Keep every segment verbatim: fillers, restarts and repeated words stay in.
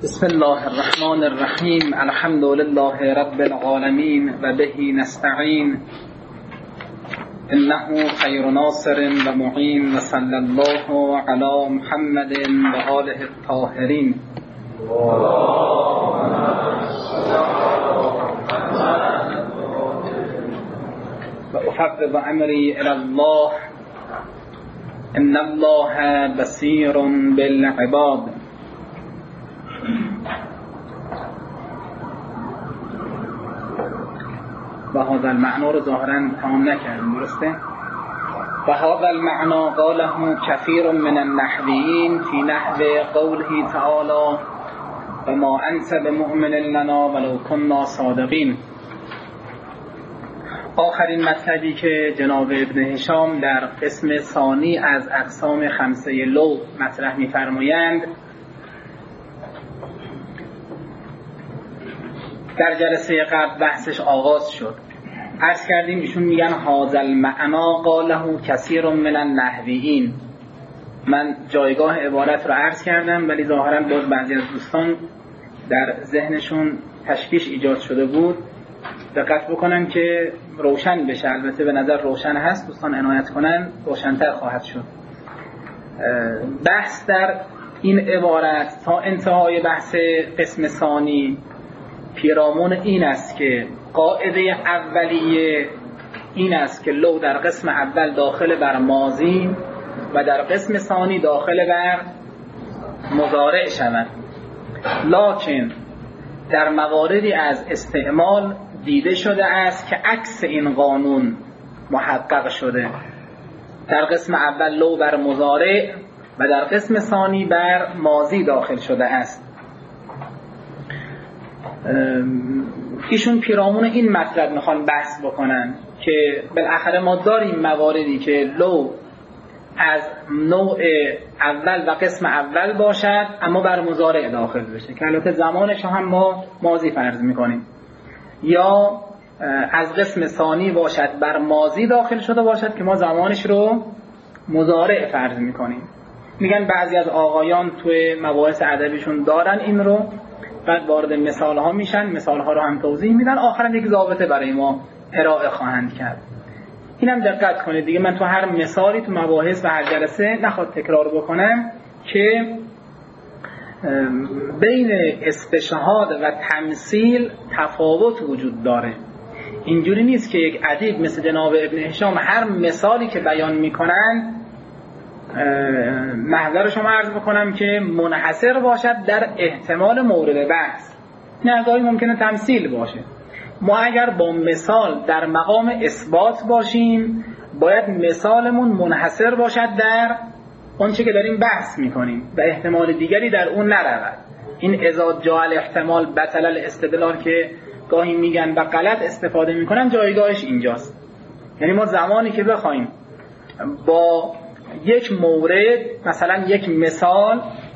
بسم الله الرحمن الرحیم. الحمد لله رب العالمین و به نستعین انه خیر ناصر و معین و صلی الله علی محمد و آله الطاهرین. و افوض امری الی الله ان الله بصیر بالعباد. و هذا المعنی رو ظاهرا تمام نکردیم، درسته؟ و هذا المعنی قاله کثیر من النحویین فی نحو قوله تعالی و ما انت بمؤمن لنا ولو كنا صادقین. آخرین مطلبی که جناب ابن هشام در قسم ثانی از اقسام خمسه لو مطرح می‌فرمایند در جلسه قبل بحثش آغاز شد. عرض کردیم ایشون میگن هذا المعنی قاله کثیر من النحویین. من جایگاه عبارت رو عرض کردم ولی ظاهرا باز بعضی از دوستان در ذهنشون تشویش ایجاد شده بود. دقت بکنن که روشن بشه، البته به نظر روشن هست، دوستان عنایت کنن روشن‌تر خواهد شد. بحث در این عبارت تا انتهای بحث قسم ثانی پیرامون این است که قاعده اولیه این است که لو در قسم اول داخل بر ماضی و در قسم ثانی داخل بر مضارع شود، لکن در مواردی از استعمال دیده شده است که عکس این قانون محقق شده. در قسم اول لو بر مضارع و در قسم ثانی بر ماضی داخل شده است. ایشون پیرامون این مطلب میخوان بحث بکنن که بالاخره ما داریم مواردی که لو از نوع اول و قسم اول باشد اما بر مضارع داخل بشه که البته زمانش هم ما ماضی فرض میکنیم، یا از قسم ثانی باشد بر ماضی داخل شده باشد که ما زمانش رو مضارع فرض میکنیم. میگن بعضی از آقایان توی مباحث ادبیشون دارن این رو، بعد وارد مثال ها میشن، مثال ها رو هم توضیح میدن، آخرا یک ضابطه برای ما ارائه خواهند کرد. اینم دقت کنید دیگه، من تو هر مثالی تو مباحث و هر جلسه نخواد تکرار بکنم که بین استشهاد و تمثیل تفاوت وجود داره. اینجوری نیست که یک ادیب مثل جناب ابن هشام هر مثالی که بیان میکنن محضر شما عرض بکنم که منحصر باشد در احتمال مورد بحث، نه گاهی ممکنه تمثیل باشه. ما اگر با مثال در مقام اثبات باشیم باید مثالمون منحصر باشد در اون چه که داریم بحث میکنیم و احتمال دیگری در اون نرود. این اذا جاء الاحتمال بطل الاستدلال که گاهی میگن و غلط استفاده میکنن جایگاهش اینجاست. یعنی ما زمانی که بخوایم با یک مورد مثلا یک مثال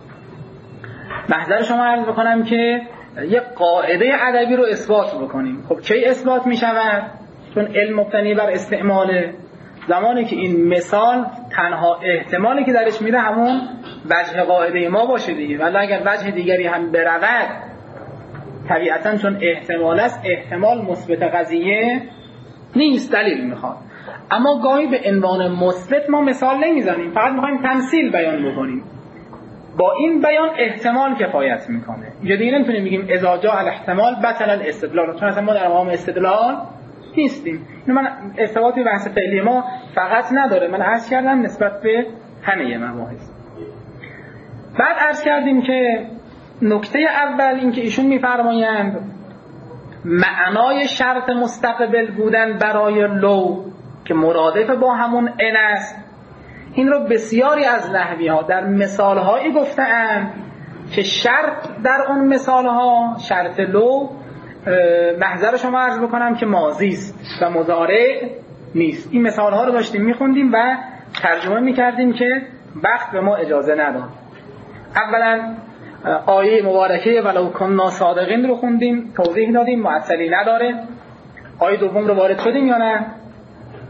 محضر شما عرض بکنم که یک قاعده ادبی رو اثبات بکنیم، خب کی اثبات می شود؟ چون علم مبتنی بر استعماله. زمانی که این مثال تنها احتمالی که درش میره همون وجه قاعده ما باشه دیگه، ولی اگر وجه دیگری هم برود طبیعتا چون احتمال است احتمال مثبت قضیه نیست، دلیل میخواد. اما گاهی به عنوان مثبت ما مثال نمیزنیم، فقط میخوایم تمثیل بیان بکنیم. با این بیان احتمال کفایت میکنه. اینجا دیگه نمیتونیم بگیم اذا جاء الاحتمال بطل الاستدلال، چون اصلا ما در مقام استدلال نیستیم. اینو من ارتباطی بحث فعلی ما فقط نداره، من عرض کردم نسبت به همه مباحث. بعد عرض کردیم که نکته اول این که ایشون میفرمایند معنای شرط مستقبل بودن برای لو که مرادف با همون ان است، این رو بسیاری از نحوی ها در مثال هایی گفتند که شرط در اون مثال ها شرط لو محضر شما عرض بکنم که ماضی است و مضارع نیست. این مثال ها رو داشتیم میخوندیم و ترجمه میکردیم که وقت به ما اجازه نداد. اولا آیه مبارکه ولو کنا صادقین رو خوندیم، توضیح دادیم، معطلی نداره. آیه دوم رو وارد شدیم یا نه؟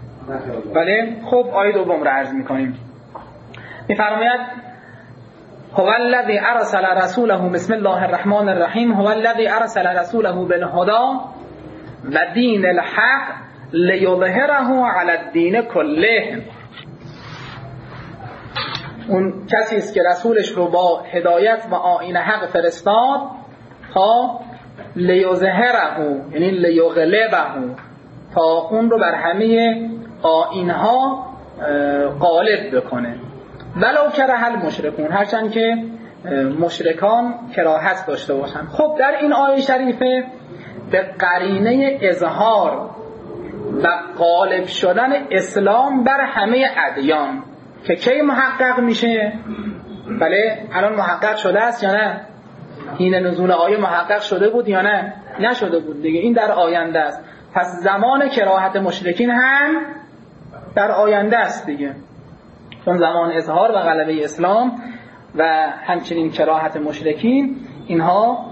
بله. خب آیه دوم رو عرض میکنیم. میفرماید هو الذی ارسل رسوله بسم الله الرحمن الرحیم هو الذی ارسل رسوله بالهدى و دین الحق لیظهره علی الدین کله. اون کسی است که رسولش رو با هدایت و آیین حق فرستاد تا لیظهره، یعنی لیغلبه، تا اون رو بر همه آیین‌ها غالب بکنه. ولو کره المشرکون، هرچند که مشرکان کراهت داشته باشن. خب در این آیه شریفه به قرینه اظهار و غالب شدن اسلام بر همه ادیان که کی محقق میشه؟ بله الان محقق شده است یا نه؟ این نزول آیه محقق شده بود یا نه؟ نشده بود دیگه، این در آینده است. پس زمان کراهت مشرکین هم در آینده است دیگه، چون زمان اظهار و غلبه اسلام و همچنین کراهت مشرکین اینها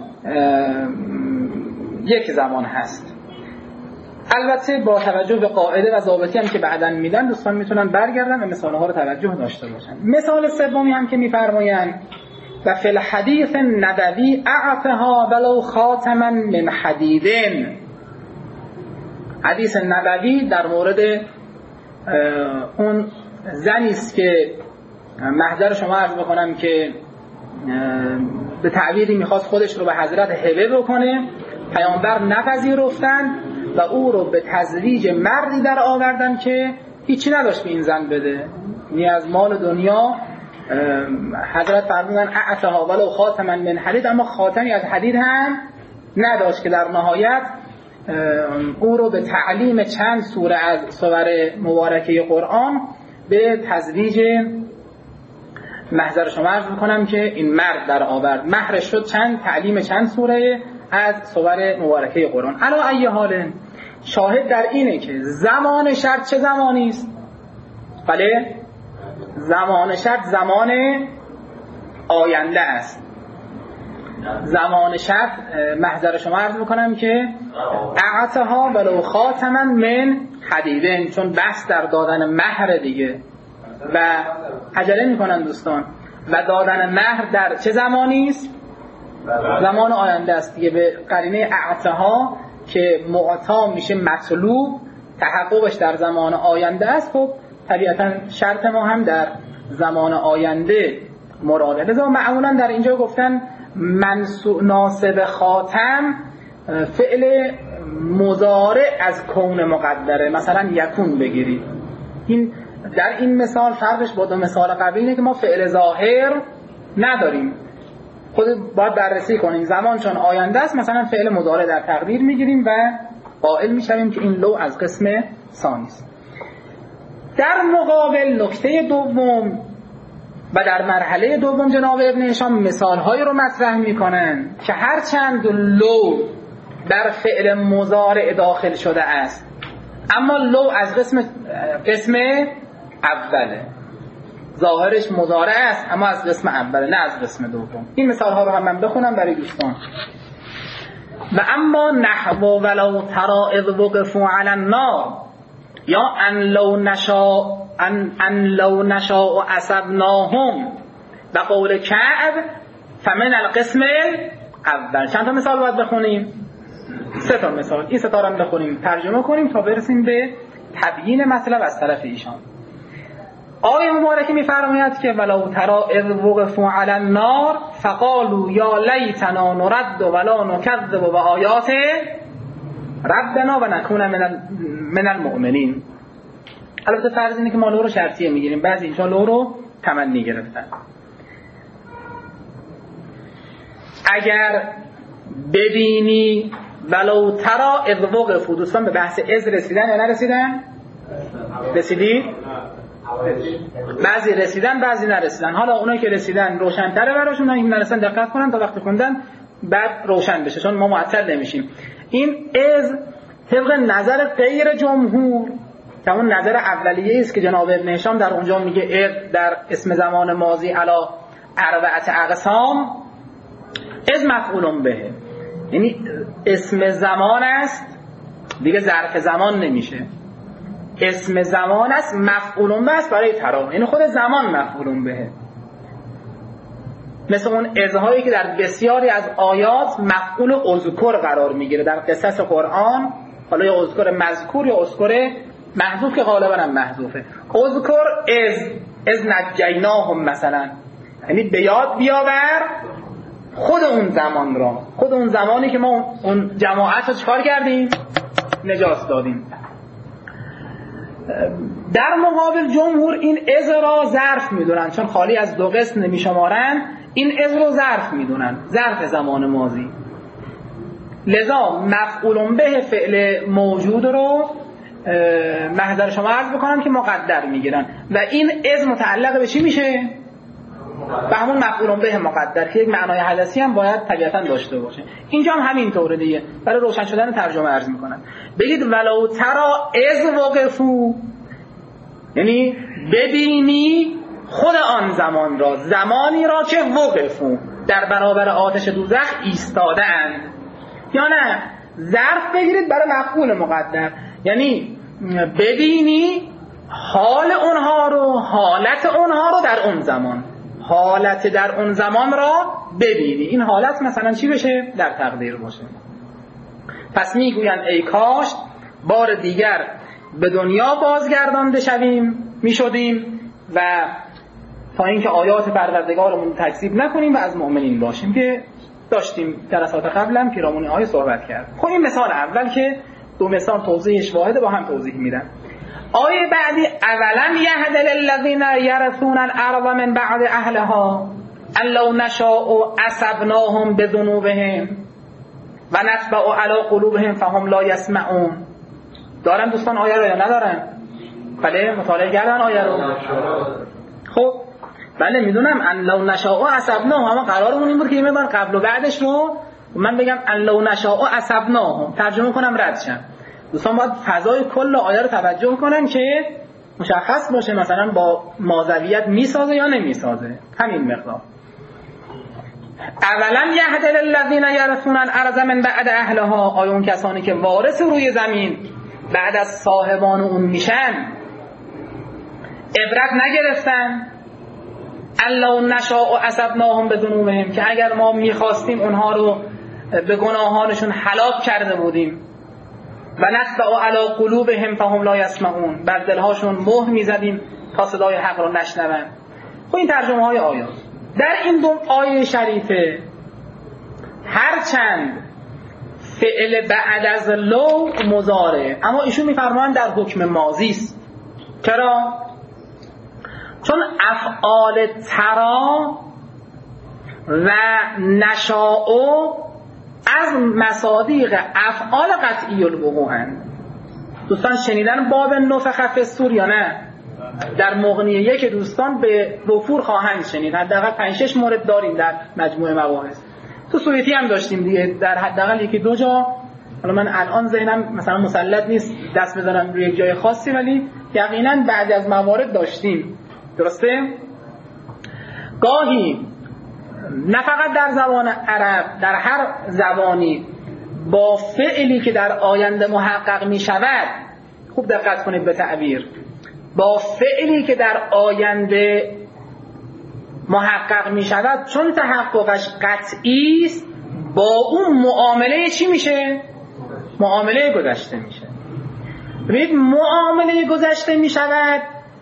یک زمان هست. البته با توجه به قاعده و ضابطی هم که بعداً میدن دوستان میتونن برگردن و مثالها رو توجه داشته باشن. مثال سومی هم که میفرمایند و فی الحدیث النبوی اعطها ولو خاتما من حدیدن. حدیث نبوی در مورد اون زنی است که محضر شما عرض بکنم که به تعبیری میخواست خودش رو به حضرت هبه بکنه، پیامبر نپذیرفتن و او رو به تزویج مردی در آوردن که هیچی نداشت به این زن بده، یعنی از مال دنیا حضرت فرمودن اعطاها ولو خاتما من حدید، اما خاتمی از حدید هم نداشت که در نهایت او رو به تعلیم چند سوره از سور مبارکه قرآن به تزویج محضر شما عرض میکنم که این مرد در آورد. مهرش شد چند تعلیم چند سوره از سور مبارکه قرآن. علی ای حال شاهد در اینه که زمان شرط چه زمانی است؟ بله زمان شرط زمان آینده است. زمان شرط محضر شما عرض میکنم که اعطاها ولو خاتما من حدیدن، چون بحث در دادن مهر دیگه و عجله میکنن دوستان. و دادن مهر در چه زمانی است؟ زمان آینده است دیگه، به قرینه اعطاها که معطا میشه مطلوب، تحققش در زمان آینده است. خب طبیعتا شرط ما هم در زمان آینده مراده. لذا معمولا در اینجا گفتن منصوب ناسب خاتم فعل مضارع از کون مقدره، مثلا یکون بگیرید. این در این مثال فرقش با دو مثال قبلی اینه که ما فعل ظاهر نداریم، خود باید بررسی کنیم. زمان چون آینده است مثلا فعل مضارع در تقدیر میگیریم و قائل میشویم که این لو از قسم ثانی است. در مقابل نکته دوم و در مرحله دوم جناب ابن هشام مثالهایی رو مطرح میکنن که هر چند لو در فعل مضارع داخل شده است، اما لو از قسم قسم اوله، ظاهرش مضارع است اما از قسم اوله نه از قسم دوم. این مثالها رو هم من بخونم برای دوستان. و اما نحو ولو ترى اذ وقفوا علی النار یا ان لو نشاء ان ان لو نشاء اصبناهم و قول کعب فمن القسم اول. چند تا مثال باید بخونیم؟ سه تا مثال. این سه تا رو بخونیم ترجمه کنیم تا برسیم به تبیین مطلب از طرف ایشان. آیه مبارکه می‌فرماید که ولو ترى اذ وقفوا علی النار فقالوا یا لیتنا نرد ولا نکذب بآیات ربنا و نکون من من المؤمنین. البته فرض اینه که ما لو رو شرطیه میگیریم، بعضی اینجا لو رو تمنی گرفتن. اگر ببینی ولو ترى اذ وقفوا، دوستان به بحث اذ رسیدن یا نرسیدن؟ رسیدید؟ بعضی رسیدن بعضی نرسیدن. حالا اونایی که رسیدن روشن‌تره براشون، اونایی که نرسیدن دقت کنن تا وقتی خوندن بعد روشن بشه، چون ما معطل نمیشیم. این از طبق نظر غیر جمهور که اون نظر اولیه است که جناب ابن هشام در اونجا میگه از در اسم زمان ماضی علا اربعه اقسام، از مفعول به، یعنی اسم زمان است دیگه، ظرف زمان نمیشه، اسم زمان است مفعول به است برای ترا، یعنی خود زمان مفعول به. مثل اون ازهایی که در بسیاری از آیات مفعول اذکر قرار میگیره در قصص قرآن، حالا یا اذکر مذکور یا اذکر محذوف که غالبا هم محذوفه. اذکر از از نجیناهم مثلا، یعنی به یاد بیاور خود اون زمان را، خود اون زمانی که ما اون جماعت رو چکار کردیم؟ نجات دادیم. در مقابل جمهور این از را ظرف میدونن، چون خالی از دو قسم نمیشمارن، این از رو ظرف میدونن، ظرف زمان ماضی. لذا مفعول به فعل موجود رو محضر شما عرض بکنم که مقدر میگیرن و این از متعلق به چی میشه؟ به همون مفعول به مقدر که یک معنای حدثی هم باید طبیعتا داشته باشه. اینجا هم همین طوره دیگه. برای روشن شدن ترجمه عرض میکنم. بگید ولو ترا از وقفو، یعنی ببینی خود آن زمان را، زمانی را که وقفو در برابر آتش دوزخ ایستاده اند. یا نه ظرف بگیرید برای مفعول مقدر، یعنی ببینی حال اونها رو، حالت اونها رو در اون زمان، حالت در اون زمان را ببینی. این حالت مثلا چی بشه؟ در تقدیر باشه. پس میگویند ای کاش بار دیگر به دنیا بازگردانده شویم میشدیم و تا اینکه آیات پروردگارمون تکذیب نکنیم و از مؤمنین باشیم که داشتیم جلسات قبلا پیرامون آیه صحبت کرد. خب این مثال اول که دو مثال توضیحش واحده با هم توضیح میدن. آیه بعدی اولم یهد للذین یرثون الارض من بعد اهلها ان لو نشاء اصبناهم بذنوبهم و نطبع علی قلوبهم فهم لا یسمعون. دارن دوستان آیه رو یا ندارن؟ بله مطالعه کردن آیه رو؟ خب بله میدونم ان لو نشاء اصبناهم، اما قرارمون این بود که من قبل و بعدش رو من بگم ان لو نشاء اصبناهم ترجمه کنم رد شم. دوستان باید فضای کل آیه رو توجه کنن که مشخص باشه مثلا با ماضویت میسازه یا نمیسازه. همین مقدار. اولا یهد للذین یرثون الارض من بعد اهلها، آیا اون کسانی که وارث روی زمین بعد از صاحبان اون میشن عبرت نگرفتن؟ لو نشاء اصبناهم بذنوبهم، که اگر ما میخواستیم اونها رو به گناهانشون هلاک کرده بودیم و نطبع علی قلوبهم فهم لا یسمعون، بر دلهاشون مهر میزدیم تا صدای حق رو نشنون. خب این ترجمه های آیات. در این دو آیه شریفه هرچند فعل بعد از لو مضارع، اما ایشون میفرمایند در حکم ماضی است. چرا؟ چون افعال ترا و نشاء از مصادیق افعال قطعی الوقوع هستند. دوستان شنیدن باب نفخ فی الصور یا نه؟ در مغنیه یک دوستان به وفور خواهند شنید. حداقل پنج شش مورد داریم در مجموعه مباحث. تو سویتی هم داشتیم دیگه، در حداقل یکی دو جا. حالا من الان ذهنم مثلا مسلط نیست دست بزنم روی یک جای خاصی، ولی یقینا بعضی از موارد داشتیم. درسته؟ گاهی نه فقط در زبان عرب، در هر زبانی با فعلی که در آینده محقق می شود، خوب دقت کنید به تعبیر، با فعلی که در آینده محقق می شود چون تحققش قطعی است، با اون معامله چی میشه؟ معامله گذشته میشه. ببینید معامله گذشته می شود،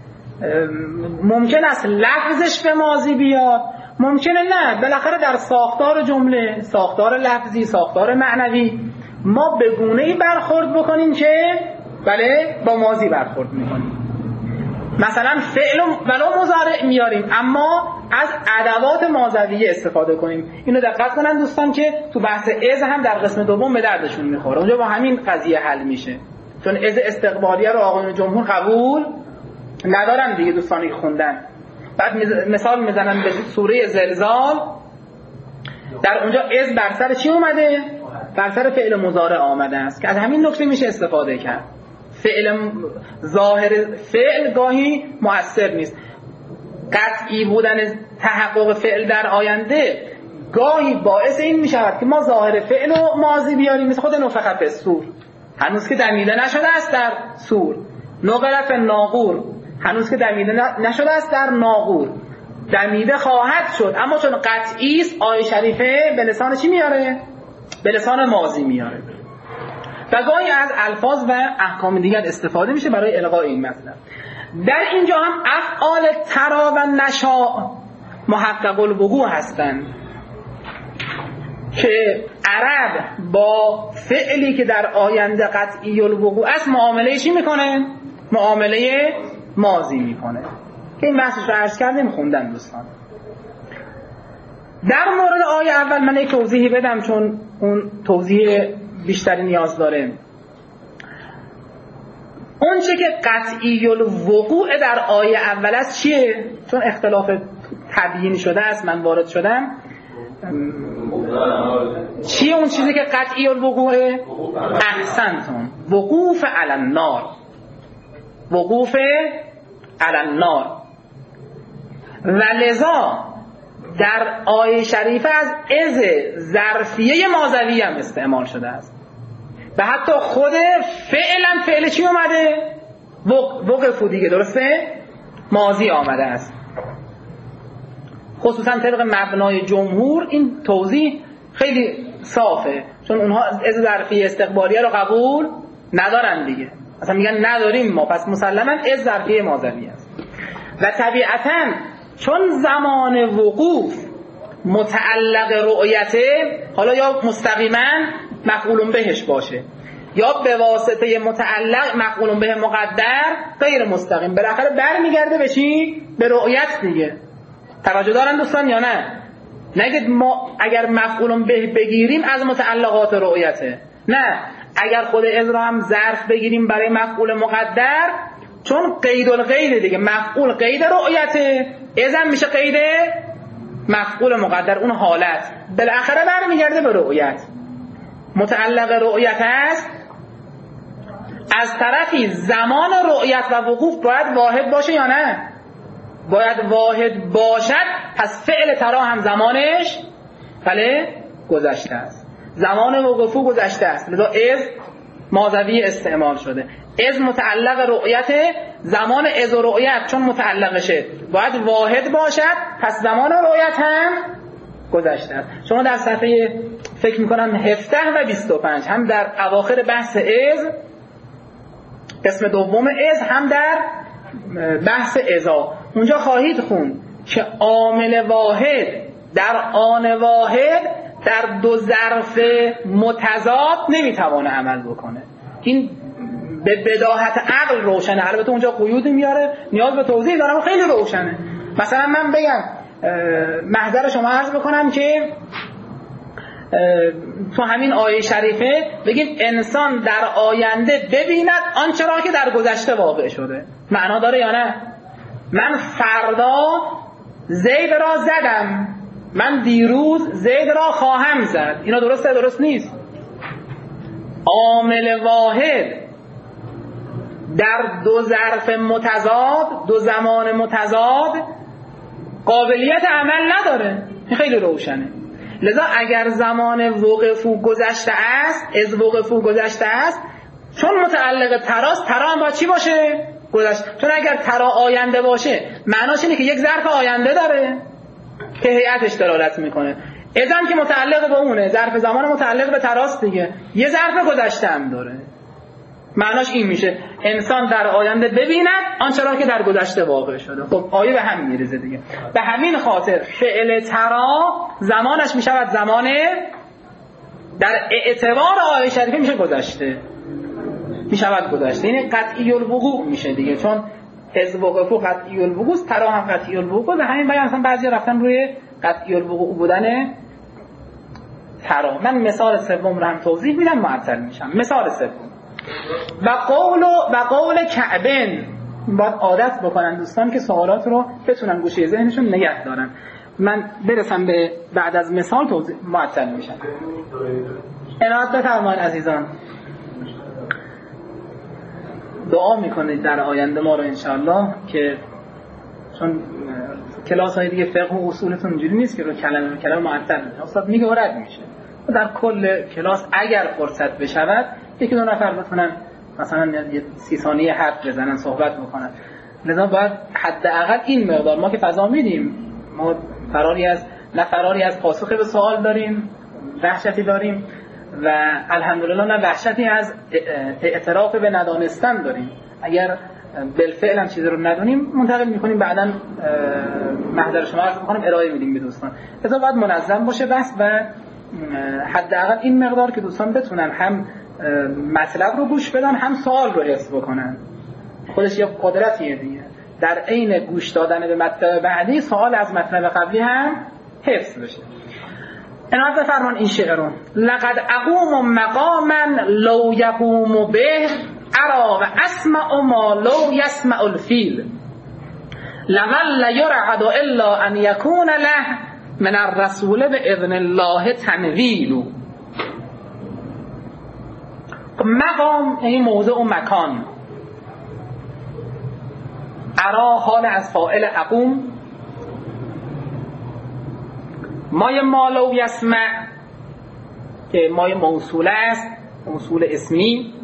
ممکن است لفظش به ماضی بیاد، ممکنه نه. بالاخره در ساختار جمله، ساختار لفظی، ساختار معنوی ما به گونه‌ای برخورد بکنیم که بله با ماضی برخورد میکنیم. مثلا فعل ولو مضارع میاریم اما از ادوات ماضویه استفاده کنیم. اینو دقت کنن دوستان که تو بحث از هم در قسم دوم به دردشون میخوره. اونجا با همین قضیه حل میشه، چون از استقبالیه رو آقایون جمهور قبول ندارن دیگه دوستانی که خوندن. بعد مثال میزنن به سوره زلزال، در اونجا از بر سر چی اومده؟ بر سر فعل مضارع آمده است که از همین نکته میشه استفاده کرد. فعل ظاهر فعل گاهی مؤثر نیست. قطعی بودن تحقق فعل در آینده گاهی باعث این میشود که ما ظاهر فعل و ماضی بیاریم، مثل خود نفخ فی الصور، هنوز که دمیده نشده است در صور. نقر فی الناقور، هنوز که دمیده نشده است در ناقور. دمیده خواهد شد، اما چون قطعی است آیه شریفه به لسان چی میاره؟ به لسان ماضی میاره و گاهی از الفاظ و احکام دیگر استفاده میشه برای الغای این مطلب. در اینجا هم افعال ترا و نشاء محقق الوقوع هستند که عرب با فعلی که در آینده قطعی الوقوع است معامله چی میکنه؟ معامله ماضی میکنه که این بحثش رو عرض کردیم خوندن دوستان. در مورد آیه اول من یک توضیحی بدم چون اون توضیح بیشتری نیاز داره. اون چه که قطعی الوقوع در آیه اول است چیه؟ چون اختلاف تبیین شده است من وارد شدم. چیه اون چیزی که قطعی الوقوعه؟ احسنتون، وقوف علی النار، وقوف علی النار. و لذا در آیه شریفه از از ظرفیه ماضوی هم استعمال شده است و حتی خود فعلا فعل چی اومده؟ وقفو دیگه، درسته؟ ماضی آمده است. خصوصا طبق مبنای جمهور این توضیح خیلی صافه چون اونها از ظرفیه استقبالیه رو قبول ندارن دیگه، اصلا میگن نداریم ما، پس مسلما از ظرفیه ماضوی است. و طبیعتاً چون زمان وقوف متعلق رؤیته، حالا یا مستقیما مفعول بهش باشه یا به واسطه متعلق مفعول به مقدر غیر مستقیم، بالاخره برمیگرده به چی؟ به رؤیت دیگه. توجه دارن دوستان یا نه؟ نگید ما اگر مفعول به بگیریم از متعلقات رؤیته، نه، اگر خود از را هم ظرف بگیریم برای مفعول مقدر چون قید القید دیگه، مفعول قید رؤیته، ازم میشه قید مفعول مقدر، اون حالت بالاخره برمیگرده به رؤیت. متعلق رؤیت است، از طرفی زمان رؤیت و وقوف باید واحد باشه یا نه؟ باید واحد باشد، پس فعل ترا هم زمانش بله گذشته است، زمان وقوفو گذشته است، لذا از ماضوی استعمال شده. از متعلق رؤیت، زمان از و رؤیت چون متعلقشه باید واحد باشد، پس زمان رؤیت هم گذشته است. شما در صفحه فکر میکنم هفده و بیست و پنج هم در اواخر بحث از قسم دوم از هم در بحث ازا اونجا خواهید خوند که عامل واحد در آن واحد در دو ظرف متضاد نمیتوانه عمل بکنه. این به بداهت عقل روشنه، البته اونجا قیود میاره نیاز به توضیح دارم، خیلی روشنه. مثلا من بگم محضر شما عرض بکنم که تو همین آیه شریفه بگیم انسان در آینده ببیند آنچه را که در گذشته واقع شده، معنا داره یا نه؟ من فردا زید را زدم، من دیروز زید را خواهم زد، اینا درسته درست نیست؟ عامل واحد در دو ظرف متضاد، دو زمان متضاد قابلیت عمل نداره، این خیلی روشنه. لذا اگر زمان وقفو گذشته است، از وقفو گذشته است، چون متعلق تراست، ترا هم باید چی باشه؟ گذشته. چون اگر ترا آینده باشه معناش اینه که یک ظرف آینده داره که هیئتش دلالت میکنه، ازم که متعلق به اونه، ظرف زمان متعلق به تراست دیگه، یه ظرف گذشته هم داره، معناش این میشه انسان در آینده ببیند آنچه را که در گذشته واقع شده. خب آیه به هم میرزه دیگه. به همین خاطر فعل ترا زمانش میشود زمان در اعتبار آیه شریفه میشه گذشته، میشود گذشته، یعنی قطعی الوقوع میشه دیگه، چون از وقوع قطعی الوقوع، ترا هم قطعی الوقوع. به همین بیان مثلا بعضی رفتن روی قطعی الوقوع بودن ترا. من مثال سوم رو هم توضیح میدم معطل میشم. مثال سوم و قول و قول کعبن، باید عادت بکنن دوستان که سوالات رو بتونن گوشه ذهنشون نگه دارن. من برسم به بعد از مثال توضیح معطل میشم. عنایت بفرمایید عزیزان. دعا میکنید در آینده ما رو انشاءالله که چون کلاس های دیگه فقه و اصولتون اینجوری نیست که رو کلمه کلمه معطل میشه، استاد میگه و رد میشه. در کل کلاس اگر فرصت بشود یکی دو نفر بتونن مثلا یه سی ثانیه حرف بزنن، صحبت بکنن. لذا باید حداقل این مقدار ما که فضا میدیم ما فراری از نه فراری از پاسخ به سوال داریم، وحشتی داریم و الحمدلله نه وحشتی از اعتراف به ندانستن داریم. اگر بالفعل هم چیزی رو ندونیم منتقل میکنیم، بعداً محضر شما عرض میکنم ارائه میدیم به دوستان. لذا باید منظم باشه بحث و حداقل این مقدار که دوستان بتونن هم مطلب رو گوش بدن هم سوال رو حفظ بکنن. خودش یه قدرتیه دیگه، در عین گوش دادن به مطلب بعدی سوال از مطلب قبلی هم حفظ بشه. عنایت بفرمان این شعر رو: لقد اقوم مقاما لو یقوم به ارا و اسمع ما لو یسمع الفیل لظل یرعد الا ان یکون له من الرسول باذن الله تنویل. مقام یعنی موضع و مکان. ارا حال از فاعل اقوم، مای ما لو یسمع که مای موصوله است، موصول اسمی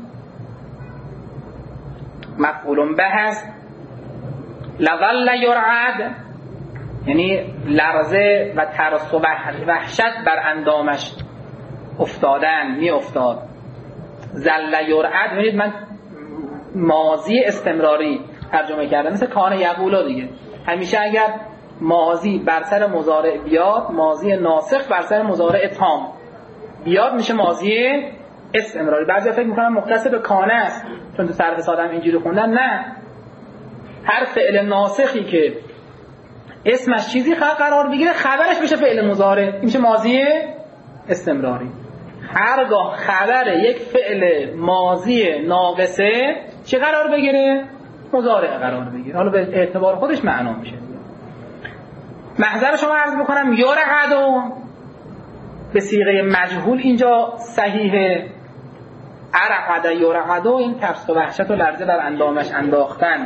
مفعول به است. لظل یرعد یعنی لرزه و ترس و وحشت بر اندامش افتادن، می افتاد. زل یرعد ببینید من ماضی استمراری ترجمه کردم، مثل کان یقولا دیگه. همیشه اگر ماضی بر سر مضارع بیاد، ماضی ناسخ بر سر مضارع تام بیاد میشه ماضی استمراری. بعضی فکر میکنن مختص به کانه است چون تو صرف ساده اینجوری خوندن. نه، هر فعل ناسخی که اسمش چیزی قرار بگیره خبرش میشه فعل مضارع، این میشه ماضی استمراری. هرگاه خبر یک فعل ماضی ناقصه چی قرار بگیره؟ مضارع قرار بگیره. حالا به اعتبار خودش معنا میشه. محضر شما عرض بکنم یرعدو به صیغه مجهول اینجا صحیحه. ارعد یرعدو این ترس و وحشت و لرزه بر اندامش انداختن.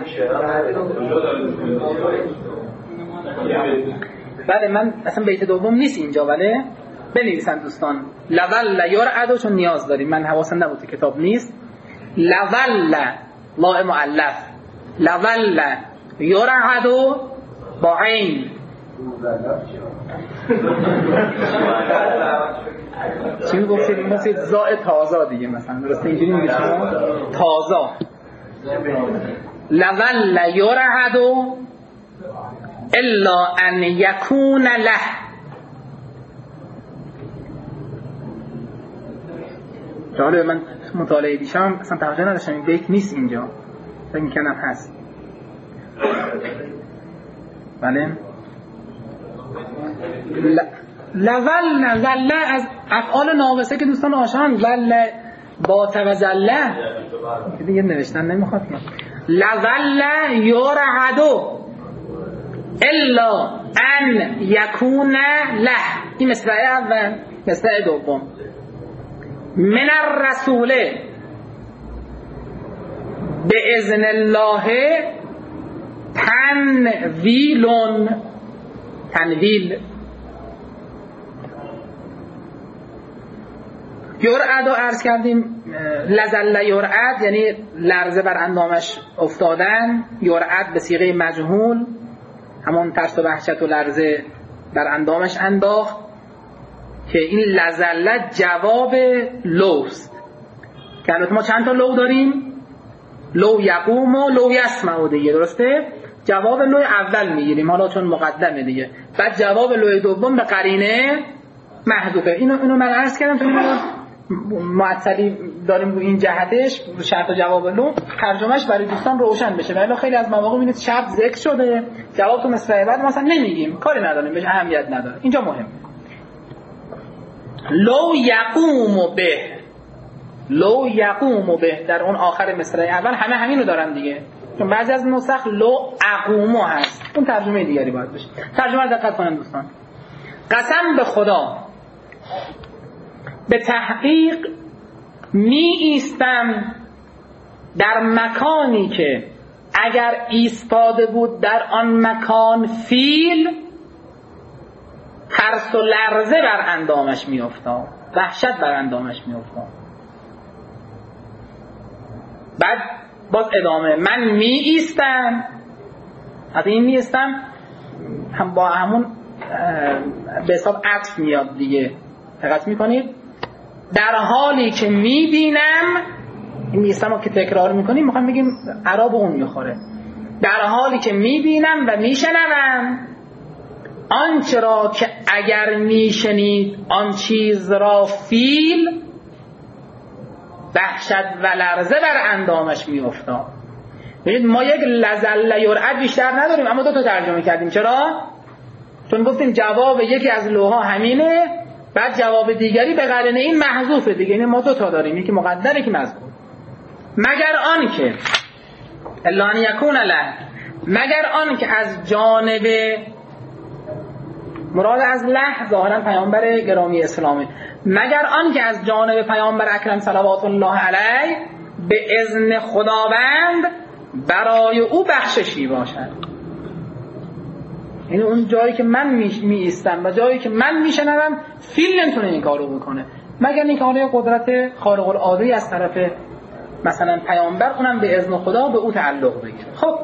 بله من اصلا بیت دوم نیست اینجا، ولی بنویسن دوستان لظل یرعدو چون نیاز داریم. من حواسم نبود کتاب نیست. لظل لا مؤلف، لظل یرعدو با عین. چی میگفتید؟ میگفتید زاء تازه دیگه مثلا، درسته اینجوری میگه شما تازه. لظل یرعدو الا ان یکون له. جالب، من مطالعه دیشم اصلا توجه نداشتم این بیت نیست اینجا، فکر می‌کنم هست. بله لظل زله از افعال ناقصه که دوستان آشان، زله با و زله دیگه نوشتن نمیخواد. لظل یرعدو الا ان یکون له، این مصرع اول. مصرع دوم من الرسول به اذن الله تنویلون. تنویل یرعد رو عرض کردیم. لظل یرعد یعنی لرزه بر اندامش افتادن. یرعد به صیغه مجهول همون ترس و وحشت و لرزه بر اندامش انداخت که این لظل جواب لوست که البته ما چند تا لو داریم، لو یقوم و لو یسمع دیگه، درسته؟ جواب لو اول میگیریم حالا چون مقدمه دیگه، بعد جواب لو دوم به قرینه محذوفه. اینو اینو من عرض کردم تو معطلی داریم رو این جهتش، شرط و جواب لو ترجمهش برای دوستان روشن بشه. ولی خیلی از مواقع میبینید شرط ذکر شده، جواب تو مصرع بعد مثلا نمیگیم، کاری نداریم، بهش اهمیت نداره. اینجا مهمه. لو یقوم به، لو یقوم به در اون آخر مصرع اول همه همینو دارن دیگه، چون بعضی از نسخ لو اقومو هست، اون ترجمه دیگری باید بشه. ترجمه رو دقت کنن دوستان. قسم به خدا به تحقیق می ایستم در مکانی که اگر ایستاده بود در آن مکان فیل، ترس و لرزه بر اندامش می افتاد، وحشت بر اندامش می افتاد. بعد باز ادامه من می ایستم، حتی این می ایستم هم با همون به حساب عطف میاد دیگه. دقت میکنید؟ در حالی که میبینم، این میستم که تکرار میکنیم میخوام بگیم عرب اون میخوره. در حالی که میبینم و میشنوم آنچه را که اگر میشنید آن چیز را فیل وحشت و لرزه بر اندامش میافتاد. ببینید ما یک لزل یرعد بیشتر نداریم، اما دو تا ترجمه کردیم. چرا؟ چون گفتیم جواب یکی از لوها همینه، بعد جواب دیگری به قرینه این محذوفه دیگه. این ما دو تا داریم، یکی مقدر یکی مذکور. مگر آن که الا ان یکون له، مگر آن که از جانب، مراد از له ظاهرا پیامبر گرامی اسلامه، مگر آن که از جانب پیامبر اکرم صلوات الله علیه به اذن خداوند برای او بخششی باشد. یعنی اون جایی که من می ایستم و جایی که من میشنوم فیل نمیتونه این کارو بکنه، مگر اینکه حالا قدرت خارق العاده از طرف مثلا پیامبر، اونم به اذن خدا به او تعلق بگیره. خب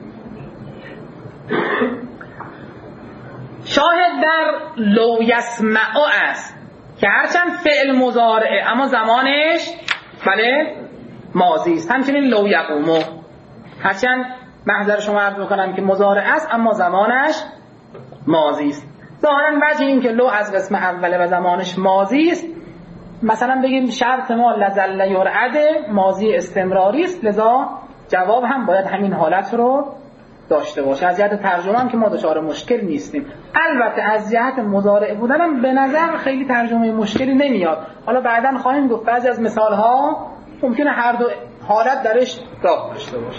شاهد در لو یسمع است که هرچند فعل مضارعه اما زمانش بله ماضی است. همچنین لو یقومو، هرچند محضر شما عرض میکنم که مضارع است اما زمانش ماضی است. ظاهرا وجه این که لو از قسم اوله و زمانش ماضی است، مثلا بگیم شرط ما لزل یرعد ماضی استمراری است، لذا جواب هم باید همین حالت رو داشته باشه. از جهت ترجمه هم که ما دچار مشکل نیستیم. البته از جهت مضارع بودنم به نظر خیلی ترجمه مشکلی نمیاد. حالا بعداً خواهیم گفت بعضی از مثال ها ممکنه هر دو حالت درش راه داشته باشه.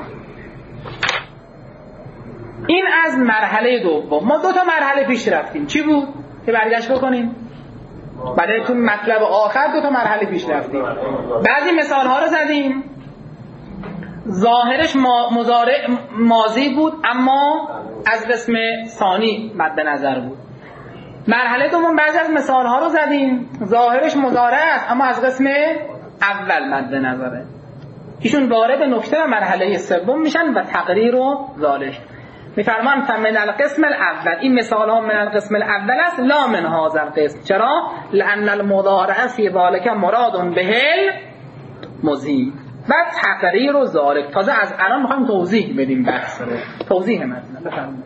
این از مرحله دوم. ما دو تا مرحله پیش رفتیم. چی بود؟ که برگشت بکنیم. بعد تو مطلب آخر دو تا مرحله پیش رفتیم. بعضی مثال ها رو زدیم. ظاهرش مضارع ماضی بود اما از قسم ثانی مد نظر بود. مرحله دوم بعضی از مثال ها رو زدیم. ظاهرش مضارع است اما از قسم اول مد نظره. ایشون وارد نکته و مرحله سوم میشن و تقریر و ذالک. میفرمان فمن القسم الاول، این مثال ها من القسم الاول است لا من هذا القسم. چرا؟ لان المضارع فی ذلک مراد بهل مزید و تقریر و ذالک. تازه از الان میخوایم توضیح بدیم بحث رو، توضیح متن. بفرمایید.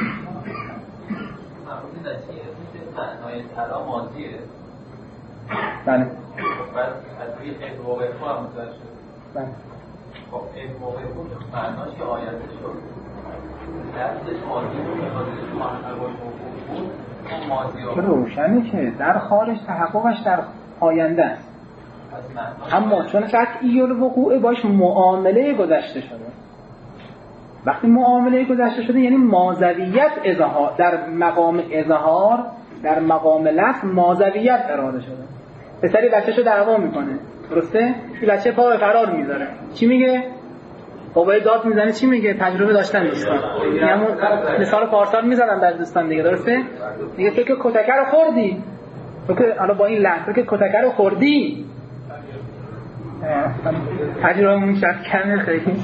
معنای ترا ماضیه. بله. بعد از روی ادواق هم متوجه شد. بله. خب ادواق معناش آینده شد. درستش ماضی بود که خودش معنی بود. اون ماضی که روشنه که در خارج تحققش در آینده است. اما چون قطعی الوقوع باش معامله گذشته شده. وقتی معامله گذشته شده یعنی ماضویت اظهار، در مقام اظهار در مقام لفظ ماضویت اراده شده. پسری بچه‌شو دعوا میکنه، درسته؟ این بچه پا به فرار میذاره. چی میگه؟ بابای داد میزنه. چی میگه؟ تجربه داشتن دوستان. یعنی مثال پارسال میزدن در دوستان دیگه، درسته؟ میگه تو که کتک رو خوردی. تو که حالا با این لحظه که کتک رو خوردی. تجربه مون شرط کمه خیلی.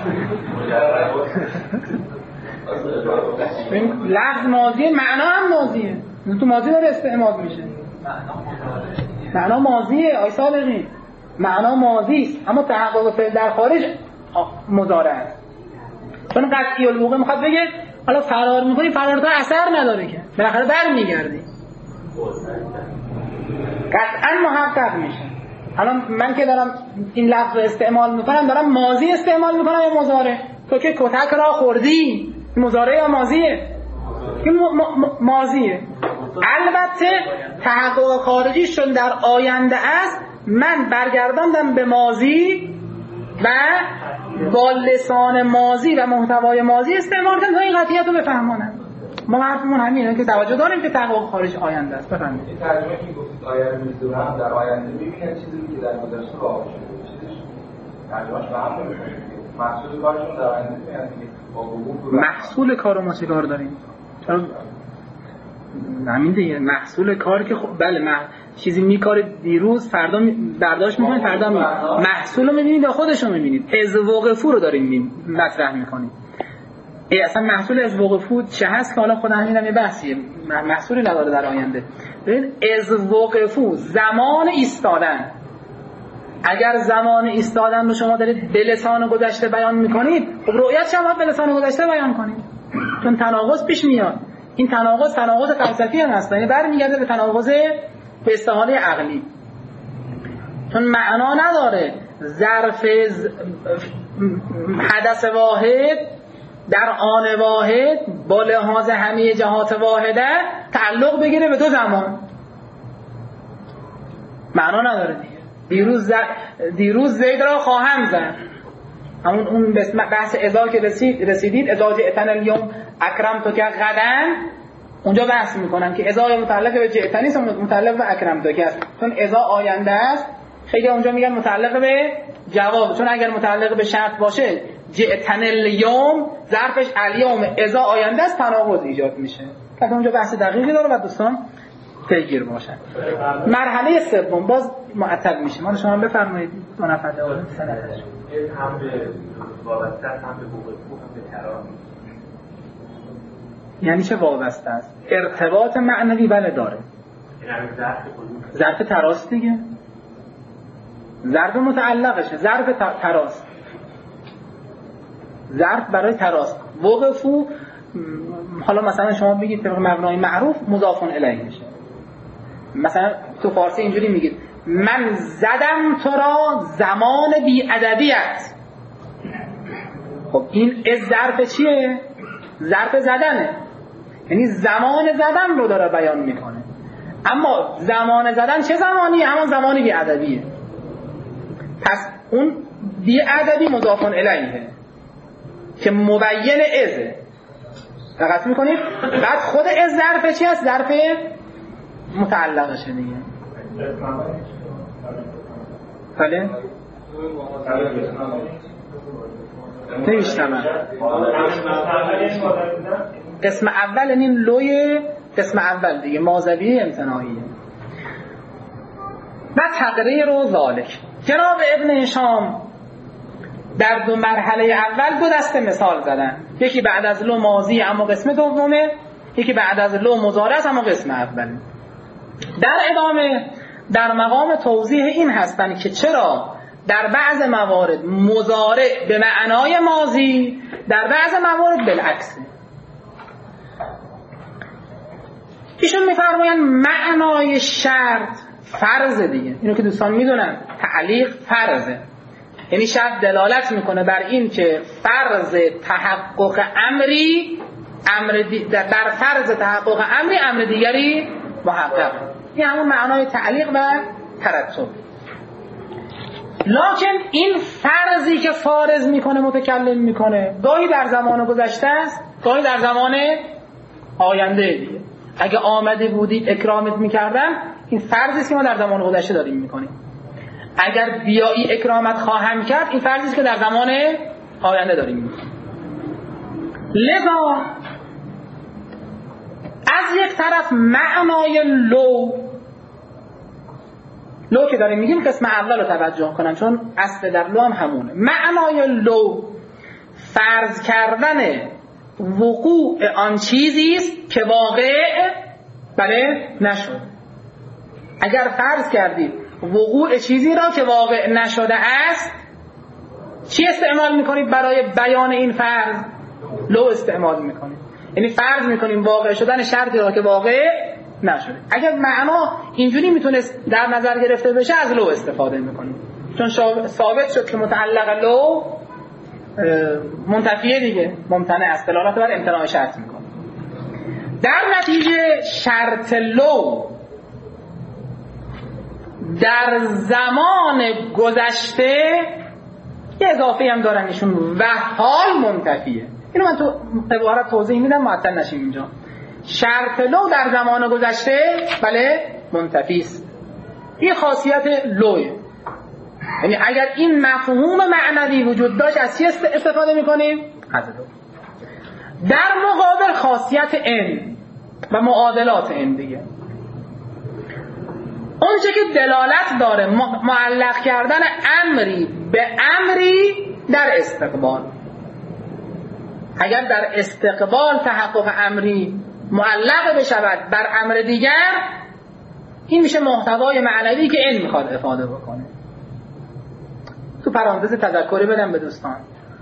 این لفظ ماضیه، معنا هم ماضیه. تو ماضی داره استعمال میشه. معنا ماضیه آی صادقی، معنا ماضی است اما تحقق فعل در خارج مضارع است. چون قطعی الوقوع میخواد بگه حالا فرار میکنی، فرار تو اثر نداره که بالاخره برمیگردی، قطعا محقق میشه. الان من که دارم این لفظ رو استعمال میکنم دارم ماضی استعمال میکنم یا مضارع؟ تو که کتک را خوردی مضارع یا ماضیه؟ این ماضیه. البته تحقق خارجی چون در آینده است من برگرداندم به ماضی و با لسان ماضی و محتوای ماضی استعمال کردم تا این قضیه رو بفهمونم. ما حرفمون همینه که توجه داریم که تحقق خارج آینده است. بفهمید. این ترجمه که گفتید آینده می‌دونه هم در آینده می‌بینن چیزی که در گذشته راه شده. چیزش ترجمهش به هم نمی‌خوره. محصول کارشون در آینده میاد دیگه. با وقوع محصول کار ما چه کار داریم؟ چرا همین دیگه محصول کار که خب بله مح... چیزی میکاره دیروز فردا برداشت میکنه فردا می... محصول رو میبینید یا خودش رو میبینید؟ از وقفو رو داریم مطرح میکنیم. ای اصلا محصول از وقفو چه هست که حالا خود همینم یه بحثیه، محصولی نداره در آینده. ببین از وقفو زمان ایستادن، اگر زمان ایستادن رو شما دارید به لسان گذشته بیان میکنید، خب رؤیت شما به لسان گذشته بیان کنید، چون تناقض پیش میاد. این تناقض تناقض فلسفی هم هست، یعنی برمیگرده به تناقض به استحاله عقلی، چون معنا نداره ظرف حدث واحد در آن واحد با لحاظ همه جهات واحده تعلق بگیره به دو زمان، معنا نداره دیگه. دیروز ز... دیروز زید را خواهم زد، همون اون بحث اذا که رسید رسیدید اذا جئتن اليوم اکرمتک غدا، اونجا بحث میکنن که اذا متعلق به جئتنی است، متعلق به اکرمتک است، چون اذا آینده است. خیلی اونجا میگن متعلق به جواب، چون اگر متعلق به شرط باشه جئتن الیوم ظرفش الیوم، اذا آینده است، تناقض ایجاد میشه. پس اونجا بحث دقیقی داره و دوستان پیگیر باشن. مرحله سوم باز معطل میشه. ما شما بفرمایید دو نفر دوازده سنه هم به وابسته هم به وقوع هم به ترا. یعنی چه وابسته است؟ ارتباط معنوی بله داره. یعنی ظرف ظرف تراست دیگه، ظرف متعلقشه، ظرف تراست، ظرف برای تراست. وقفو حالا مثلا شما بگید طبق مبنای معروف مضاف الیه میشه. مثلا تو فارسی اینجوری میگید من زدم تو را زمان بی ادبیت. خب این از ظرف چیه؟ ظرف زدنه، یعنی زمان زدن رو داره بیان میکنه. اما زمان زدن چه زمانی؟ همون زمانی بی ادبیه. پس اون بی ادبی مضاف الیه که مبین ازه. دقت میکنید؟ بعد خود از ظرف چی هست؟ ظرف متعلقشه دیگه. بله؟ نمیشتم. قسم اول این لوی قسم اول دیگه ماضویه امتناعیه. و تقریر و ذالک. جناب ابن هشام در دو مرحله اول دو دسته مثال زدن، یکی بعد از لو ماضی اما قسم دومه، یکی بعد از لو مضارع اما قسم اوله. در ادامه در مقام توضیح این هستند که چرا در بعض موارد مضارع به معنای ماضی، در بعض موارد بالعکس. ایشون میفرمایند معنای شرط فرض دیگه، اینو که دوستان میدونن تعلیق فرضه، یعنی شرط دلالت میکنه بر این که فرض تحقق امری امر دی... در فرض تحقق امری امر دیگری محقق. این همون معنای تعلیق و ترتب. لکن این فرضی که فارض میکنه متکلم میکنه گاهی در زمان گذشته است، گاهی در زمان آینده دیگه. اگه آمده بودی اکرامت میکردم، این فرضی است که ما در زمان گذشته داریم میکنیم. اگر بیایی اکرامت خواهم کرد، این فرضی است که در زمان آینده داریم میکنیم. لذا از یک طرف معنای لو لو که داریم میگیم قسم اول رو توجه کنن، چون اصل در لو هم همونه. معنای لو فرض کردن وقوع آن چیزی است که واقع بله نشد. اگر فرض کردید وقوع چیزی را که واقع نشده است، چی استعمال میکنید برای بیان این فرض؟ لو استعمال میکنید. یعنی فرض میکنیم واقع شدن شرطی را که واقع نشده. اگر معنا اینجوری میتونست در نظر گرفته بشه، از لو استفاده میکنیم، چون ثابت شد که متعلق لو منتفیه دیگه، ممتنع است، دلالت بر امتناع شرط میکنه. در نتیجه شرط لو در زمان گذشته یه اضافه هم دارن ایشون و حال منتفیه. اینو من تو عبارت توضیح میدم معطل نشیم اینجا. شرط لو در زمان گذشته بله منتفی است. این خاصیت لوه. یعنی اگر این مفهوم معنوی وجود داشت، از چی استفاده میکنیم؟ از لو. در مقابل خاصیت ان و معادلات ان دیگه، اون چه که دلالت داره معلق کردن امری به امری در استقبال. اگر در استقبال تحقق امری معلق بشود بر امر دیگر، این میشه محتوای معنوی که علم میخواد افاده بکنه. تو پرانتز تذکری بدم به دوستان،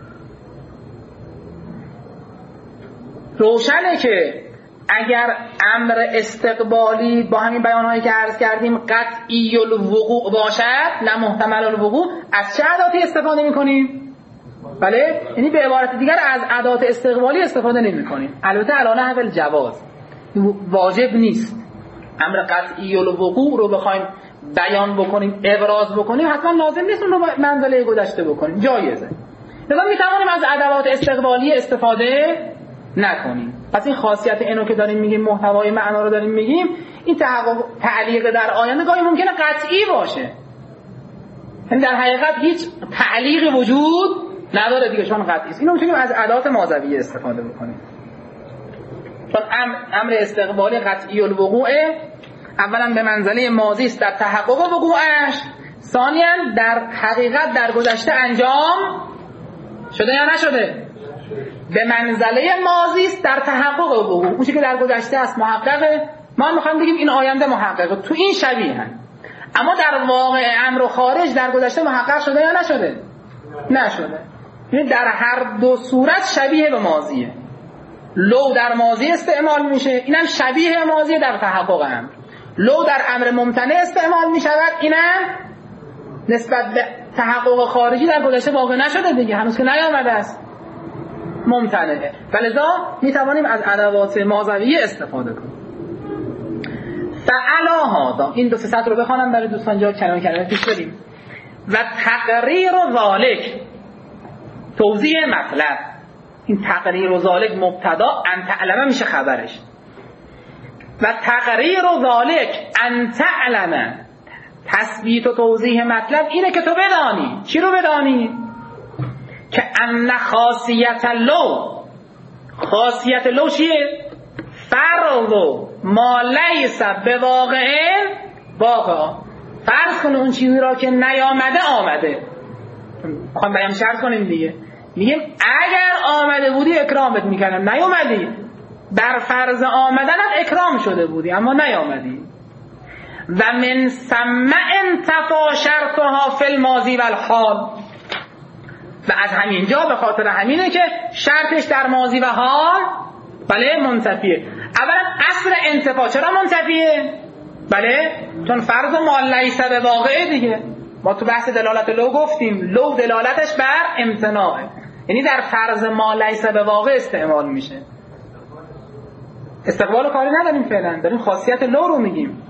روشنه که اگر امر استقبالی با همین بیانهایی که عرض کردیم قطعی الوقوع باشد، نه محتمل الوقوع، از چه اداتی استفاده میکنیم؟ بله، یعنی به عبارت دیگر از ادات استقبالی استفاده نمیکنیم. البته علی نحو الجواز، واجب نیست. امر قطعی الوقوع رو بخوایم بیان بکنیم، ابراز بکنیم، حتما لازم نیست اون رو منزله گذشته بکنیم، جایزه. لذا میتوانیم از ادوات استقبالی استفاده نکنیم. پس این خاصیت اینو که داریم میگیم، محتوای معنا رو داریم میگیم، این تحقق تعلیق در آینده گاهی ممکنه قطعی باشه، یعنی در حقیقت هیچ تعلیق وجود نداره دیگه، چون قطعی است. اینو میتونیم از ادوات ماضویه استفاده بکنیم. چون امر استقبالی قطعی الوقوعه، اولا به منزله ماضی است در تحقق وقوعش، ثانیا در حقیقت در گذشته انجام شده یا نشده، به منزله ماضی است در تحقق وقوع. اون چیزی که در گذشته است محققه، ما میخوایم بگیم این آینده محققه، تو این شبیهن، اما در واقع امر و خارج در گذشته محقق شده یا نشده؟ نشده. یعنی در هر دو صورت شبیه به ماضیه. لو در ماضی استعمال میشه، اینم شبیه ماضی در تحقق امر. لو در امر ممتنع استعمال میشود، اینم نسبت به تحقق خارجی در گذشته واقع نشده دیگه، هنوز که نیامده است، ممتنعه. ولذا میتوانیم از ادوات ماضویه استفاده کنیم. فعلا هذا، این دو سه سطر رو بخوانم برای دوستان جا کلمه کلمه پیش بریم. و تقریر و ذالک، توضیح مطلب. این تقریر و ذالک مبتدا، ان تعلم میشه خبرش. و تقریر و ذالک ان تعلم، تثبیت و توضیح مطلب اینه که تو بدانی. چی رو بدانی؟ که ان خاصیت لو، خاصیت لو چیه؟ فرض ما لیس به واقع واقع. فرض کنه اون چیزی را که نیامده آمده. میخوام بیان شرط کنیم دیگه، میگیم اگر آمده بودی اکرامت میکنم، نیامدی، در فرض آمدنت اکرام شده بودی اما نیامدی. و من ثم انتفا شرطها فی الماضی و الحال، و از همین جا به خاطر همینه که شرطش در ماضی و حال بله منتفیه. اولا اصل انتفا چرا منتفیه؟ بله چون فرض ما لیس به واقعه دیگه. ما تو بحث دلالت لو گفتیم لو دلالتش بر امتناعه، یعنی در فرض ما لیس به واقع استعمال میشه. استقبال کاری نداریم فعلا، داریم خاصیت لو رو میگیم.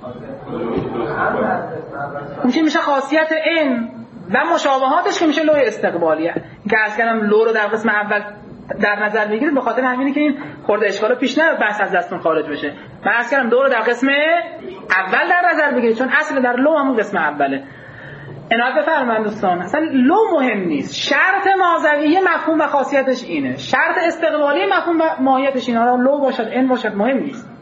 اون چی میشه خاصیت این و مشابهاتش که میشه لو استقبالیه. این که از کلم لو رو در قسم اول در نظر بگیرید به خاطر همینه که این خورده اشکالا پیش نیاد بحث از دستون خارج بشه. من از کلم لو رو در قسم اول در نظر بگیرید، چون اصل در لو همون قسم اوله. عنایت بفرمایید دوستان، اصلا لو مهم نیست، شرط ماضویه مفهوم و خاصیتش اینه، شرط استقبالی مفهوم و ماهیتش اینه. لو باشد این باشد مهم نیست،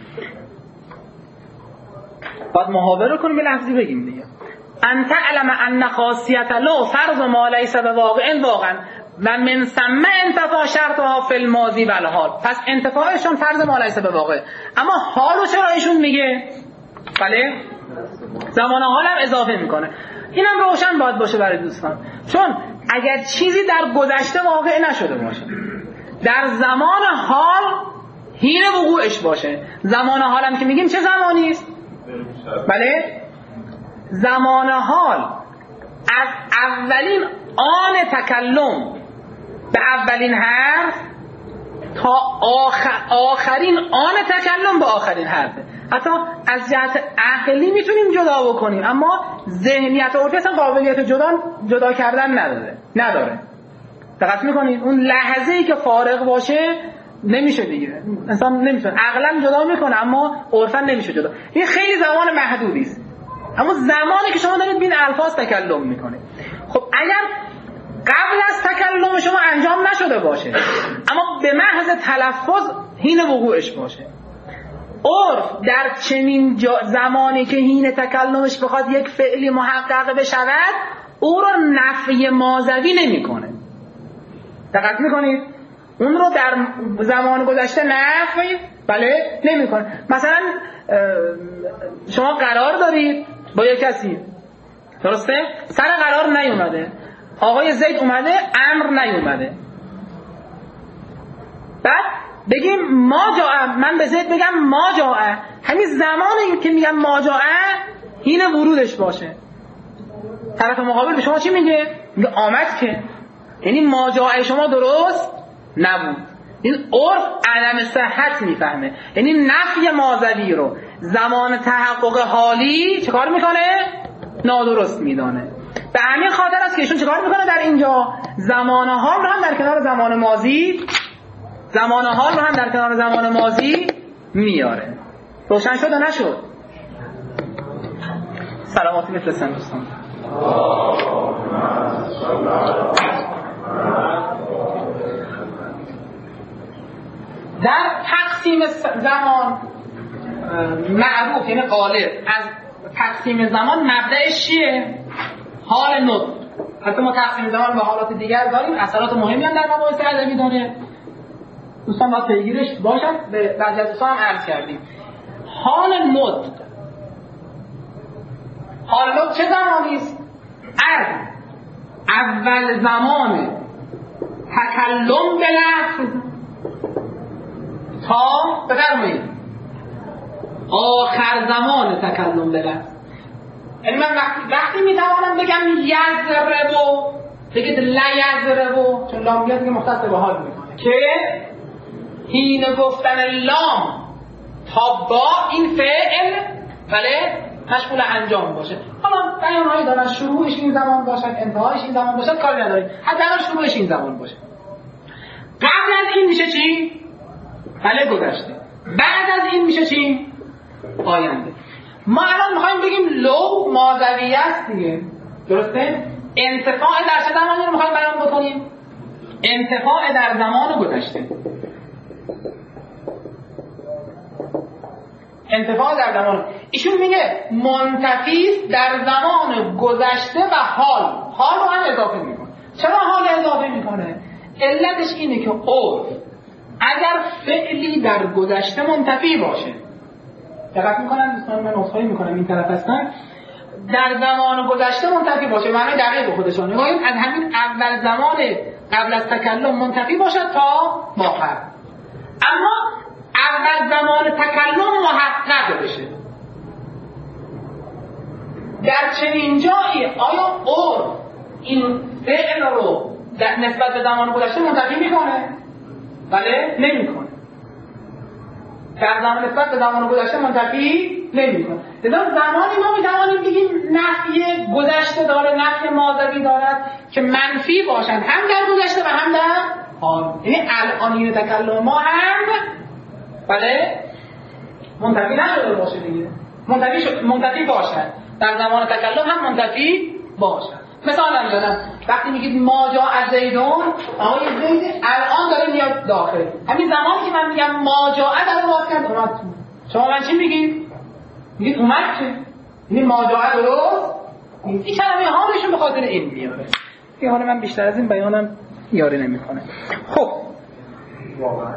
باید محاوره کنیم به لفظی بگیم دیگه. ان تعلم ان خاصیت لو فرض ما لیس به واقع واقعا و من ثم انتفا شرطها فی الماضی و الحال. پس انتفاعشون فرض ما لیس به واقع، اما حالو چرا ایشون میگه؟ بله زمان حال هم اضافه میکنه. اینم روشن باید باشه برای دوستان، چون اگر چیزی در گذشته واقع نشده باشه، در زمان حال حین وقوعش باشه. زمان حال هم که میگیم چه زمانی است؟ بله زمان حال از اولین آن تکلم به اولین حرف تا آخر آخرین آن تکلم به آخرین حرف. حتی از جهت عقلی میتونیم جدا بکنیم، اما ذهنیت عرفی اصلا قابلیت جدا جدا کردن نداره نداره دقت میکنید؟ اون لحظه‌ای که فارغ باشه نمیشه دیگه، انسان نمیتونه، عقلا جدا میکنه اما عرفا نمیشه جدا. این خیلی زمان محدودی است، اما زمانی که شما دارید بین الفاظ تکلم میکنید. خب اگر قبل از تکلم شما انجام نشده باشه اما به محض تلفظ حین وقوعش باشه، عرف در چنین زمانی که حین تکلمش بخواد یک فعلی محقق بشود او رو نفی ماضوی نمی کنه. دقت میکنید؟ اون رو در زمان گذشته نفی بله نمیکنه. مثلا شما قرار دارید با یک کسی، درسته؟ سر قرار نیومده، آقای زید اومده، امر نیومده، بعد بگیم ما جاء، من به زید بگم ما جاء، همین زمان این که میگم ما جاء این ورودش باشه. طرف مقابل به شما چی میگه؟ میگه آمد که، یعنی ما جاء شما درست نبود. این عرف عدم صحت میفهمه، یعنی نفی ماضوی رو زمان تحقق حالی چه کار میکنه؟ نادرست میدانه. به همین خاطر است که ایشون چه کار میکنه در اینجا؟ زمان حال رو هم در کنار زمان ماضی زمان حال رو هم در کنار زمان ماضی میاره. روشن شد و نشد؟ سلاماتی بفرستن دوستان. در تقسیم زمان معروف یعنی غالب از تقسیم زمان مبدأش چیه؟ حال نطق. حتی ما تقسیم زمان به حالات دیگر داریم، اثرات مهمی هم در مباحث ادبی داره، دوستان باید پیگیرش باشن. به بعضی از دوستان هم عرض کردیم حال نطق. حال نطق چه زمانی است؟ از اول زمان تکلم به لفظ تا بفرمایید آخر زمان تکلم به لفظ. یعنی من وقتی وقتی میتوانم بگم یضربو بگید لا یضربو، چون لام میاد که مختص به حال میکنه که حین گفتن لام تا با این فعل بله مشغول انجام باشه. حالا بیانهایی دارن شروعش این زمان باشد، انتهایش این زمان باشد، کاری نداریم، حداقل شروعش این زمان باشه. قبل از این میشه چی؟ بله گذشته. بعد از این میشه چی؟ آینده. ما الان میخوایم بگیم لو ماضوی است دیگه، درسته؟ انتفاع در چه زمانی رو میخوایم بیان بکنیم؟ انتفاع در زمان گذشته. انتفاع در زمان، ایشون میگه منتفی در زمان گذشته و حال. حال رو هم اضافه میکنه. چرا حال اضافه میکنه؟ علتش اینه که عرف اگر فعلی در گذشته منتفی باشه، دقت میکنن دوستان، من نسخه‌ای میکنم این طرف هستن، در زمان گذشته منتفی باشه، معنی دقیق خودشون میگیم از همین اول زمان قبل از تکلم منتفی باشد تا آخر. اما اول زمان تکلم محقق بشه. در چنین جایی آیا عرف این فعل رو در نسبت به زمان گذشته منتفی میکنه؟ بله نمیکنه. در زمان نسبت به زمان گذشته منتفی نمیکنه. لذا زمانی ما میتوانیم بگیم نفی گذشته داره، نفی ماضی دارد که منفی باشند هم در گذشته و هم در حال. یعنی الان تکلم ما هم بله منتفی نشده باشه دیگه، منتفی شد، منتفی باشد در زمان تکلم هم منتفی باشد. مثال هم دادم وقتی میگید ما جاء زیدون، آقای زید الان داره میاد داخل، همین زمانی که من میگم ما جاء داره باز کرد اومد تو. شما من چی میگید؟ میگید اومد که، یعنی ما جاء درست این کلمه حالشون به خاطر این میاره. دیگه حالا من بیشتر از این بیانم یاری نمیکنه. خب واقعا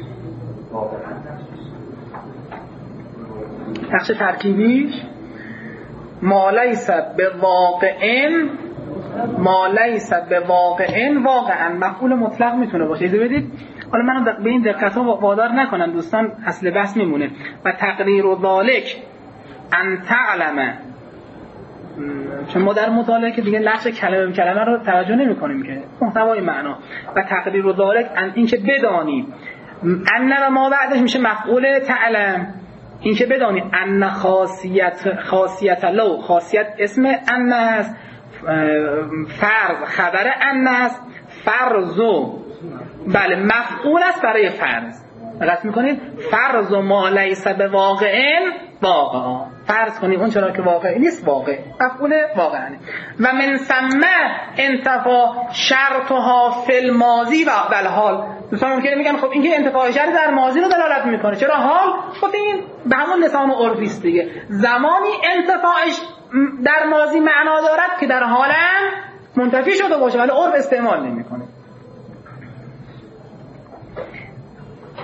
نقش ترکیبیش ما لیس به واقعن، ما لیس به واقعن واقعا مفعول مطلق میتونه باشه. اجازه بدید حالا منو به این دقت ها وادار نکنن دوستان، اصل بحث میمونه. و تقریر و ذالک ان تعلم، چون ما در مطالعه که دیگه نقش کلمه به کلمه رو توجه نمی‌کنیم که محتوای معنا. و تقریر و ذالک ان این که بدانی، ان و ما بعدش میشه مفعول تعلم، این که بدانی ان خاصیت خاصیت لو، خاصیت اسم ان است، فرض خبر ان است، فرضو بله مفعول است برای فرض. دقت میکنید فرض ما لیس به واقعن واقعا، فرض کنید اون چرا که واقع نیست واقع، مفعول واقعا. و من ثم انتفا شرطها فی الماضی و بل حال. دوستان ممکنه میگن خب این که انتفاع شرط در ماضی رو دلالت میکنه، چرا حال؟ خب این به همون لسان عرفی است دیگه، زمانی انتفاعش در ماضی معنا دارد که در حالم منتفی شده باشه ولی عرف استعمال نمیکنه.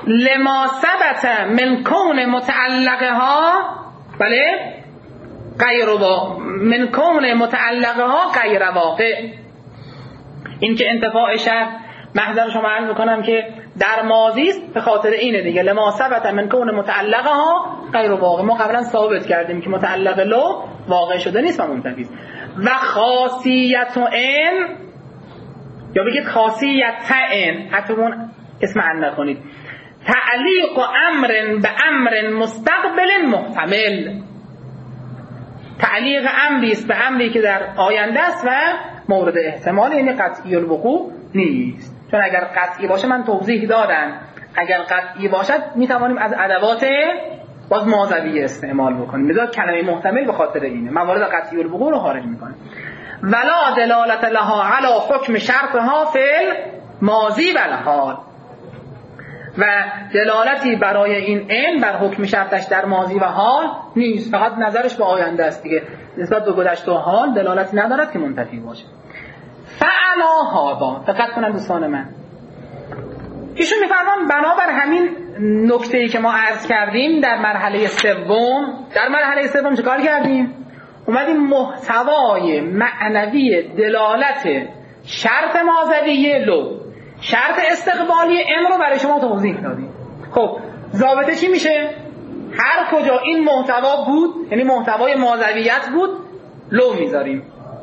لما ثبت من کون متعلقها، بله، غیر واقع، من کون متعلقها غیر واقع. این که انتفاع شرط محضر شما عرض میکنم که در ماضی است به خاطر اینه دیگه، لما ثبت من کون متعلقها غیر واقع. ما قبلا ثابت کردیم که متعلق لو واقع شده نیست و منتفی است. و خاصیت ان، یا بگید خاصیت ان، حتمون اسم ان نکنید، تعلیق امر به امر مستقبل محتمل. تعلیق امری است به امری که در آینده است و مورد احتمال، یعنی قطعی الوقوع نیست. چون اگر قطعی باشه من توضیح دادم، اگر قطعی باشد میتوانیم از ادوات باز ماضویه استعمال بکنیم. لذا کلمه محتمل به خاطر اینه، موارد قطعی الوقوع رو خارج میکنه. ولا دلالت لها علی حکم شرطها فی الماضی و الحال، و دلالتی برای این ان بر حکم شرطش در ماضی و حال نیست، فقط نظرش به آینده است دیگه، نسبت به گذشته و حال دلالتی ندارد که منتفی باشه. فعلا هذا، دقت کنن دوستان من، ایشون میفرمان بنابر همین نکته‌ای که ما عرض کردیم در مرحله سوم، در مرحله سوم چه کار کردیم؟ اومدیم محتوای معنوی دلالت شرط ماضویه لو، شرط استقبالی ام رو برای شما توضیح دادیم. خب ضابطه چی میشه؟ هر کجا این محتوا بود، یعنی محتوای ماضویت بود، لو میذاریم.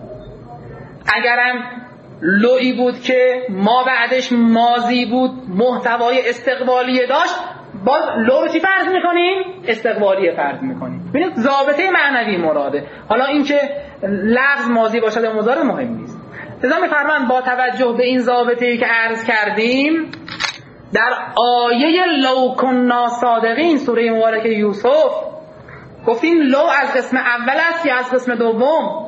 اگرم لویی بود که ما بعدش ماضی بود، محتوای استقبالی داشت، باز لو رو چی فرض میکنیم؟ استقبالی فرض میکنیم. ببینید ضابطه معنوی مراده. حالا این که لفظ ماضی باشد یا مضارع مهم نیست. لذا میفرمان با توجه به این ضابطه‌ای که عرض کردیم، در آیه لو کنا صادقین سوره مبارکه یوسف گفتیم لو از قسم اول است یا از قسم دوم؟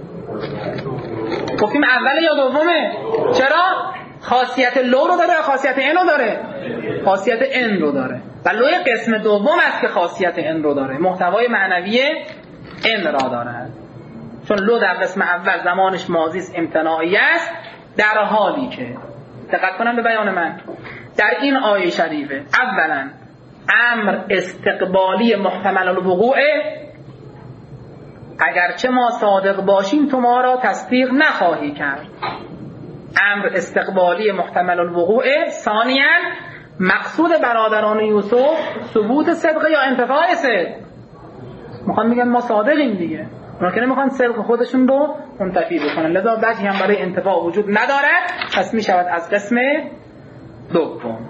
گفتیم اوله یا دومه؟ چرا؟ خاصیت لو رو داره یا خاصیت ان رو داره؟ خاصیت ان رو داره و لو قسم دوم است که خاصیت ان رو داره، محتوای معنوی ان را داره. چون لو در قسم اول زمانش ماضی است، امتناعی است، در حالی که دقت کنم به بیان من در این آیه شریفه اولا امر استقبالی محتمل الوقوع، اگرچه ما صادق باشیم تو ما را تصدیق نخواهی کرد، امر استقبالی محتمل الوقوع. ثانیاً مقصود برادران یوسف ثبوت صدق یا انتفاع صدق، میخوان میگن ما صادقیم دیگه، اونا که نمیخوان صدق خودشون رو منتفی بکنن، لذا وجهی هم برای انتفاع وجود ندارد، پس میشود از قسم دوم.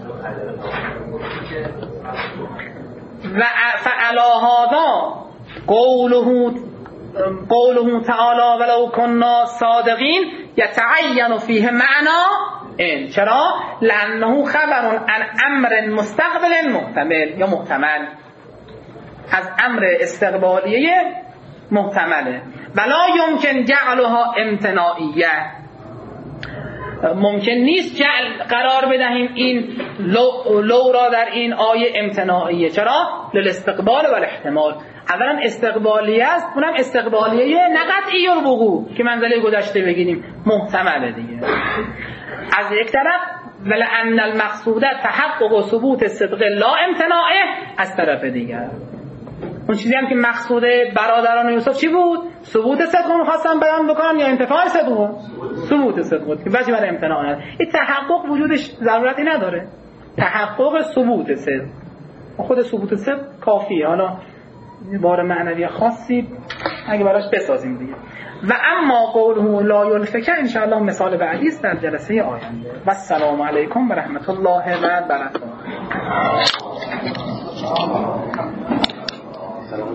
و فعلا هذا قوله قوله تعالی ولو كنا صادقین یتعین فیه معنا ان. چرا؟ لانه خبر عن امر مستقبل محتمل یا محتمل، از امر استقبالیه محتمله. ولا یمکن جعلها امتناعیه، ممکن نیست جعل قرار بدهیم این لو, لو را در این آیه امتناعیه. چرا؟ للاستقبال و الاحتمال. اولا استقبالیه است، اونم استقبالیه نه قطعی الوقوع که منزله گذشته بگیریم، محتمله دیگه. از یک طرف ولأن المقصود تحقق و ثبوت صدق لا امتناعه، از طرف دیگر اون چیزی هم که مقصود برادران یوسف چی بود؟ ثبوت صدق رو می‌خواستن بیان بکنن یا انتفاع صدق؟ ثبوت صدق بود که وجه برای امتناع نداره. این تحقق وجودش ضرورتی نداره، تحقق ثبوت صدق، خود ثبوت صدق کافیه. حالا بار معنوی خاصی اگه براش بسازیم دیگه. و اما قوله لا یلفک ان شاء الله مثال بعدی است در جلسه آینده. و السلام علیکم و رحمت الله و برکاته.